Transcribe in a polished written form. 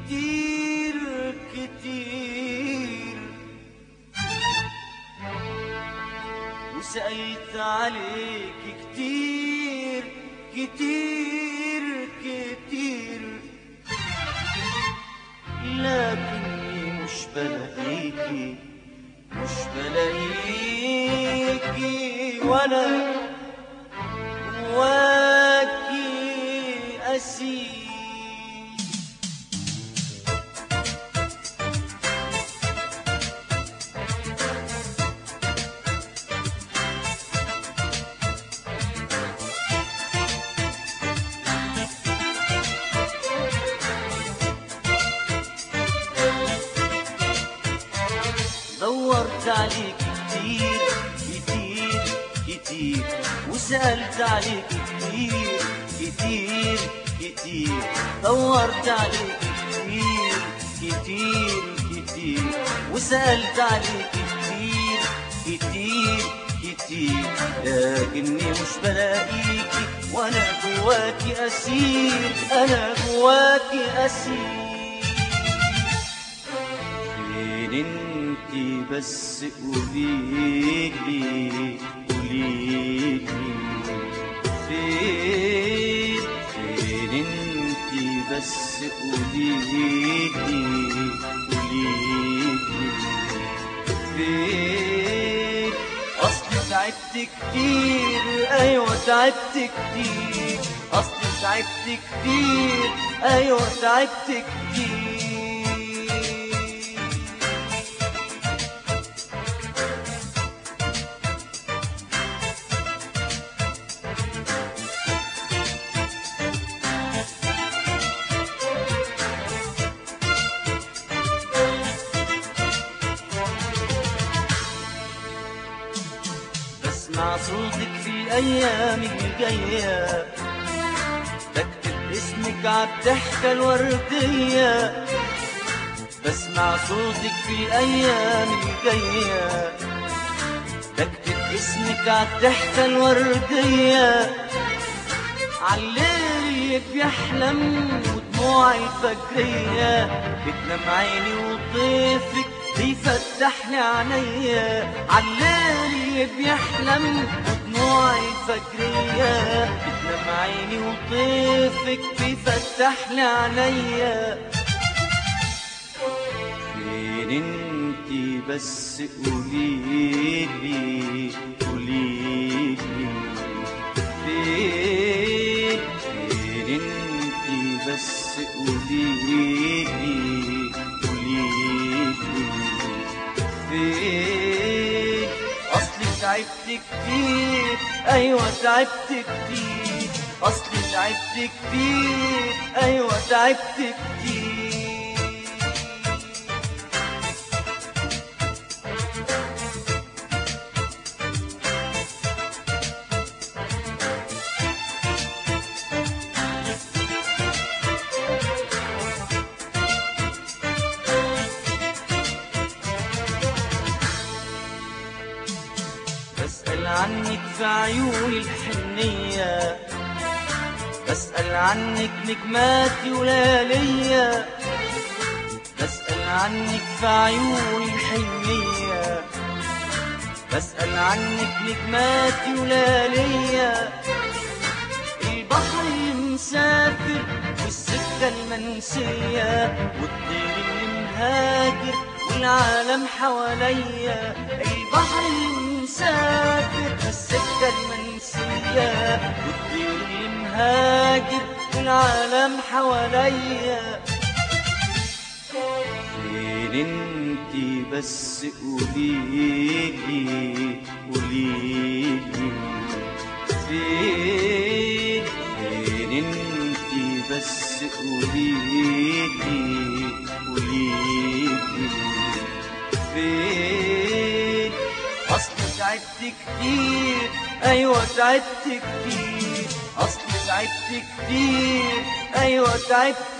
كتير كتير، وسألت عليك كتير كتير كتير، لكني مش بلاقيكي مش بلاقيكي، وانا جواكي أسير. دورت عليك كتير كتير كتير، وسألت عليك كتير كتير كتير، دورت عليك كتير كتير كتير، وسألت عليك كتير كتير كتير، لكني مش بلاقيكي، وانا جواكي أسير، انا جواكي أسير. انتي بس قوليلي قوليلي فين انتي بس قوليلي قوليلي فين. اصلي تعبت كتير، ايوه تعبت كتير، اصلي تعبت كتير، ايوه تعبت كتير. بسمع صوتك في الأيام الجاية، بكتب اسمك عالضحكة الوردية. بسمع صوتك في الأيام الجاية، بكتب اسمك عالضحكة الوردية. عالليل بيحلم ودموعي الفجرية، بتنام عيني وطيفك بيفتح لي عينيا. عالليل بيحلم ودموعي الفجرية، بتنام عيني وطيفك بيفتح لي عينيا. فين انتي بس قوليلي قوليلي فين انتي بس قوليلي قوليلي فين. اصلي تعبت كتير، ايوه تعبت كتير، اصلي تعبت كتير، ايوه تعبت كتير. بسأل عنك في عيوني الحنية، بسأل عنك نجماتي وليالية. بسأل عنك في عيوني الحنية، بسأل عنك نجماتي وليالية. البحر مسافر والسكة المنسية، والطير اللي مهاجر والعالم حواليا. البحر مسافر والسكة المنسية، والطير اللي مهاجر والعالم حواليا. فين انتي بس قوليلي قوليلي فين انتي بس قوليلي قوليلي فين. اصلي تعبت كتير، ايوه تعبت كتير، اصلي تعبت كتير، ايوه تعبت